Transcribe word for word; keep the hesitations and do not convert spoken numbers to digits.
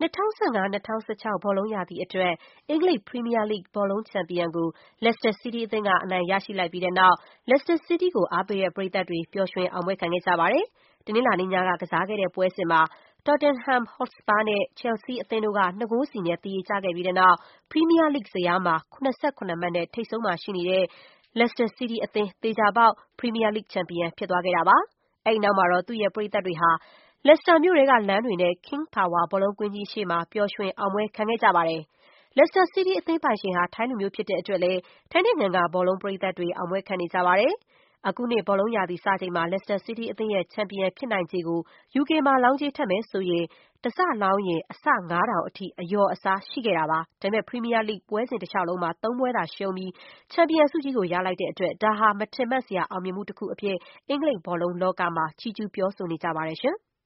2015-2016 ဘောလုံးရာသီအတွက် အင်္ဂလိပ်ပရီးမီးယားလိဂ်ဘောလုံးချန်ပီယံကို Leicester City အသင်းက အနိုင်ရရှိလိုက်ပြီးတဲ့နောက် Leicester City ကိုအားပေးတဲ့ပရိသတ်တွေ ပျော်ရွှင်အောင်ပွဲခံခဲ့ကြပါတယ်။ တနင်္လာနေ့ညက ကစားခဲ့တဲ့ပွဲစဉ်မှာ Tottenham Hotspur နဲ့ Chelsea အသင်းတို့က ၂ ဂိုးစီနဲ့ သရေကျခဲ့ပြီးတဲ့နောက် ပရီးမီးယားလိဂ်ဇယားမှာ ၇၇ မှတ်နဲ့ ထိပ်ဆုံးမှာရှိနေတဲ့ Leicester City အသင်း သေချာပေါက် ပရီးမီးယားလိဂ်ချန်ပီယံဖြစ်သွားခဲ့တာပါ။ အဲဒီနောက်မှာတော့ သူ့ရဲ့ပရိသတ်တွေဟာ Leicester မြို့ထဲကလမ်းတွေနဲ့ King Power ဘောလုံးကွင်းကြီးရှေ့မှာ ပျော်ရွှင်အောင်ပွဲခံခဲ့ကြပါတယ်။ Leicester City အသင်းပိုင်ရှင်ဟာ ထိုင်းလူမျိုးဖြစ်တဲ့အတွက်လည်း ထိုင်းနိုင်ငံက ဘောလုံးပရိသတ်တွေ အောင်ပွဲခံနေကြပါတယ်။ အခုနှစ်ဘောလုံးရာသီစချိန်မှာ Leicester City အသင်းရဲ့ ချန်ပီယံဖြစ်နိုင်ခြေကို ယူကေမှာ လောင်းကြေးထပ်မယ်ဆိုရင် တစလောင်းရင် အဆ ငါးထောင်အထိ အလျော်အစားရှိခဲ့တာပါ။ ဒါပေမဲ့ ပရီးမီးယားလိဂ်ပွဲစဉ်တလျှောက်လုံးမှာ သုံးပွဲသာရှုံးပြီး ချန်ပီယံဆုကြီးကို ရလိုက်တဲ့အတွက် ဒါဟာ မထင်မှတ်စရာ အောင်မြင်မှုတခုအဖြစ် အင်္ဂလိပ်ဘောလုံးလောကမှာ ချီးကျူးပြောဆိုနေကြပါတယ်ရှင်။